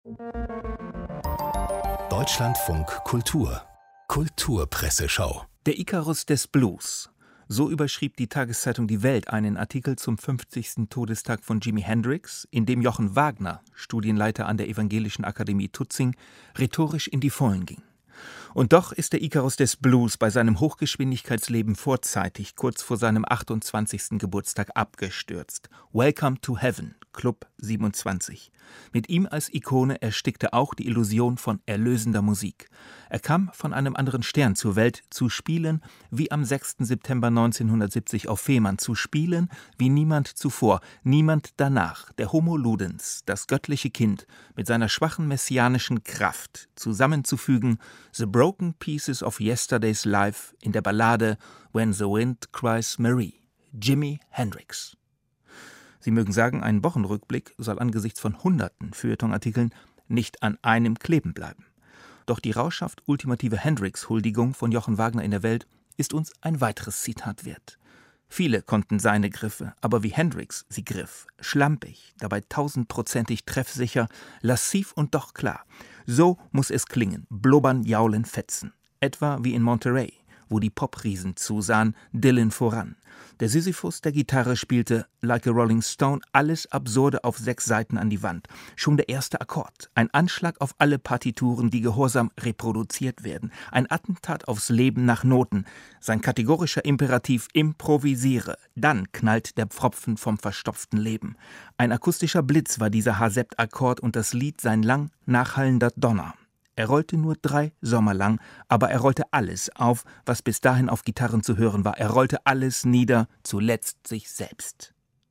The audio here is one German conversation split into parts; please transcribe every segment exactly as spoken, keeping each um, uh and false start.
Deutschlandfunk Kultur Kulturpresseschau. Der Ikarus des Blues. So überschrieb die Tageszeitung Die Welt einen Artikel zum fünfzigsten Todestag von Jimi Hendrix, in dem Jochen Wagner, Studienleiter an der Evangelischen Akademie Tutzing, rhetorisch in die Vollen ging. Und doch ist der Ikarus des Blues bei seinem Hochgeschwindigkeitsleben vorzeitig, kurz vor seinem achtundzwanzigsten Geburtstag, abgestürzt. Welcome to Heaven, Club siebenundzwanzig. Mit ihm als Ikone erstickte auch die Illusion von erlösender Musik. Er kam von einem anderen Stern zur Welt, zu spielen wie am sechsten September neunzehnhundertsiebzig auf Fehmarn, zu spielen wie niemand zuvor, niemand danach. Der Homo Ludens, das göttliche Kind, mit seiner schwachen messianischen Kraft zusammenzufügen, The Broken Pieces of Yesterday's Life in der Ballade When the Wind Cries Marie, Jimi Hendrix. Sie mögen sagen, ein Wochenrückblick soll angesichts von hunderten Feuilletonartikeln nicht an einem kleben bleiben. Doch die rauschhaft ultimative Hendrix-Huldigung von Jochen Wagner in der Welt ist uns ein weiteres Zitat wert. Viele konnten seine Griffe, aber wie Hendrix sie griff, schlampig, dabei tausendprozentig treffsicher, lassiv und doch klar. So muss es klingen, blubbern, jaulen, fetzen. Etwa wie in Monterey, wo die Popriesen zusahen, Dylan voran. Der Sisyphus der Gitarre spielte, like a Rolling Stone, alles Absurde auf sechs Seiten an die Wand. Schon der erste Akkord, ein Anschlag auf alle Partituren, die gehorsam reproduziert werden. Ein Attentat aufs Leben nach Noten. Sein kategorischer Imperativ: improvisiere. Dann knallt der Pfropfen vom verstopften Leben. Ein akustischer Blitz war dieser H-Sept-Akkord und das Lied sein lang nachhallender Donner. Er rollte nur drei Sommer lang, aber er rollte alles auf, was bis dahin auf Gitarren zu hören war. Er rollte alles nieder, zuletzt sich selbst.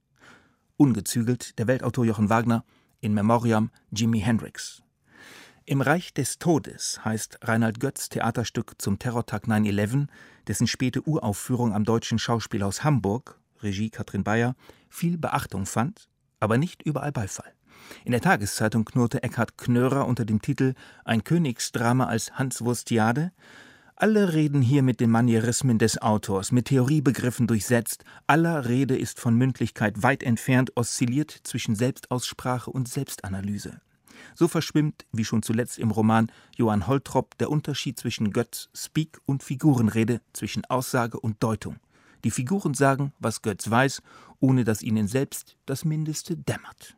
Ungezügelt der Weltautor Jochen Wagner in Memoriam Jimi Hendrix. Im Reich des Todes heißt Reinhard Götz Theaterstück zum Terrortag neun elf, dessen späte Uraufführung am Deutschen Schauspielhaus Hamburg, Regie Katrin Bayer, viel Beachtung fand, aber nicht überall Beifall. In der Tageszeitung knurrte Eckhard Knörer unter dem Titel »Ein Königsdrama als Hanswurstiade«: »Alle reden hier mit den Manierismen des Autors, mit Theoriebegriffen durchsetzt. Aller Rede ist von Mündlichkeit weit entfernt, oszilliert zwischen Selbstaussprache und Selbstanalyse.« So verschwimmt, wie schon zuletzt im Roman Johann Holtrop, der Unterschied zwischen Götz' Speak und Figurenrede, zwischen Aussage und Deutung. Die Figuren sagen, was Götz weiß, ohne dass ihnen selbst das Mindeste dämmert.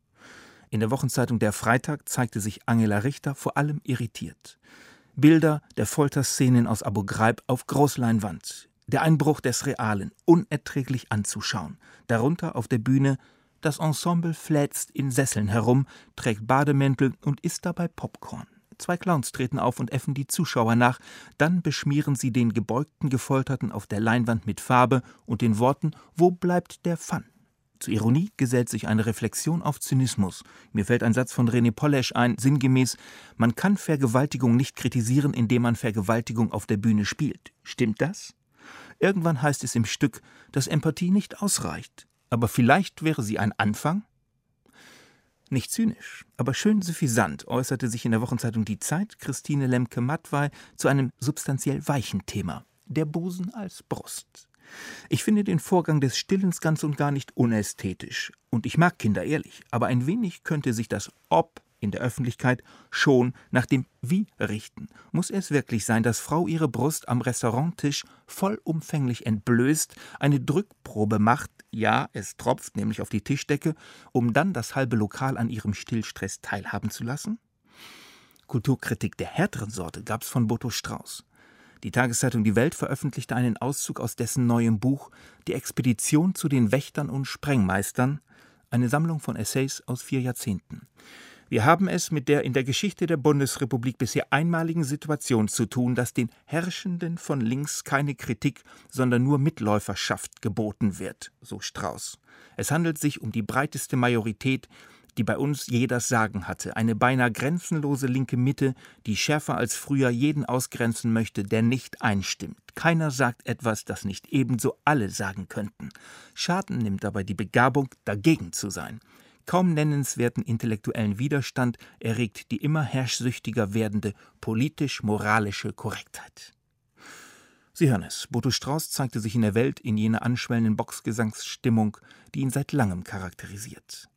In der Wochenzeitung Der Freitag zeigte sich Angela Richter vor allem irritiert. Bilder der Folterszenen aus Abu Ghraib auf Großleinwand. Der Einbruch des Realen, unerträglich anzuschauen. Darunter auf der Bühne: das Ensemble fläzt in Sesseln herum, trägt Bademäntel und isst dabei Popcorn. Zwei Clowns treten auf und äffen die Zuschauer nach. Dann beschmieren sie den gebeugten Gefolterten auf der Leinwand mit Farbe und den Worten: »Wo bleibt der Fun?« Zur Ironie gesellt sich eine Reflexion auf Zynismus. Mir fällt ein Satz von René Polesch ein, sinngemäß: Man kann Vergewaltigung nicht kritisieren, indem man Vergewaltigung auf der Bühne spielt. Stimmt das? Irgendwann heißt es im Stück, dass Empathie nicht ausreicht. Aber vielleicht wäre sie ein Anfang? Nicht zynisch, aber schön suffisant äußerte sich in der Wochenzeitung Die Zeit Christine Lemke-Mattwey zu einem substanziell weichen Thema: der Busen als Brust. Ich finde den Vorgang des Stillens ganz und gar nicht unästhetisch. Und ich mag Kinder ehrlich, aber ein wenig könnte sich das Ob in der Öffentlichkeit schon nach dem Wie richten. Muss es wirklich sein, dass Frau ihre Brust am Restauranttisch vollumfänglich entblößt, eine Drückprobe macht, ja, es tropft nämlich auf die Tischdecke, um dann das halbe Lokal an ihrem Stillstress teilhaben zu lassen? Kulturkritik der härteren Sorte gab's von Boto Strauß. Die Tageszeitung Die Welt veröffentlichte einen Auszug aus dessen neuem Buch »Die Expedition zu den Wächtern und Sprengmeistern«, eine Sammlung von Essays aus vier Jahrzehnten. Wir haben es mit der in der Geschichte der Bundesrepublik bisher einmaligen Situation zu tun, dass den Herrschenden von links keine Kritik, sondern nur Mitläuferschaft geboten wird, so Strauß. Es handelt sich um die breiteste Majorität, die bei uns je das Sagen hatte, eine beinahe grenzenlose linke Mitte, die schärfer als früher jeden ausgrenzen möchte, der nicht einstimmt. Keiner sagt etwas, das nicht ebenso alle sagen könnten. Schaden nimmt dabei die Begabung, dagegen zu sein. Kaum nennenswerten intellektuellen Widerstand erregt die immer herrschsüchtiger werdende politisch-moralische Korrektheit. Sie hören es, Boto Strauß zeigte sich in der Welt in jener anschwellenden Boxgesangsstimmung, die ihn seit langem charakterisiert.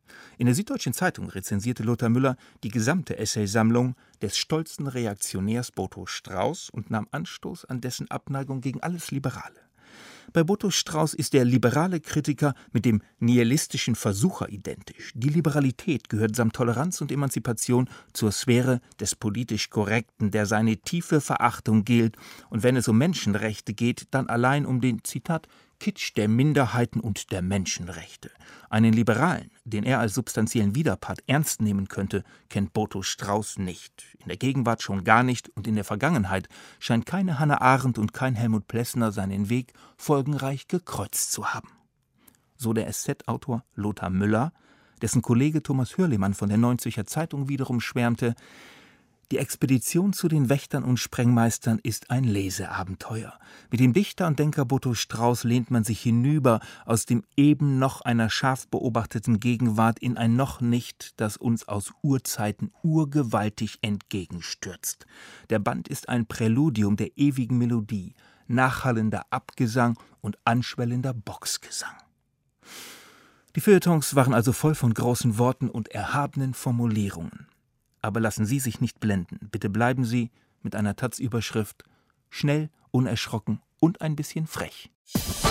In der Süddeutschen Zeitung rezensierte Lothar Müller die gesamte Essaysammlung des stolzen Reaktionärs Botho Strauß und nahm Anstoß an dessen Abneigung gegen alles Liberale. Bei Botho Strauß ist der liberale Kritiker mit dem nihilistischen Versucher identisch. Die Liberalität gehört samt Toleranz und Emanzipation zur Sphäre des politisch Korrekten, der seine tiefe Verachtung gilt, und wenn es um Menschenrechte geht, dann allein um den, Zitat, Kitsch der Minderheiten und der Menschenrechte. Einen Liberalen, den er als substanziellen Widerpart ernst nehmen könnte, kennt Botho Strauß nicht. In der Gegenwart schon gar nicht, und in der Vergangenheit scheint keine Hannah Arendt und kein Helmut Plessner seinen Weg folgenreich gekreuzt zu haben. So der S Z-Autor Lothar Müller, dessen Kollege Thomas Hürlimann von der Neuen Zürcher Zeitung wiederum schwärmte: Die Expedition zu den Wächtern und Sprengmeistern ist ein Leseabenteuer. Mit dem Dichter und Denker Botho Strauß lehnt man sich hinüber aus dem eben noch einer scharf beobachteten Gegenwart in ein noch nicht, das uns aus Urzeiten urgewaltig entgegenstürzt. Der Band ist ein Präludium der ewigen Melodie, nachhallender Abgesang und anschwellender Boxgesang. Die Feuilletons waren also voll von großen Worten und erhabenen Formulierungen. Aber lassen Sie sich nicht blenden. Bitte bleiben Sie mit einer Taz-Überschrift schnell, unerschrocken und ein bisschen frech.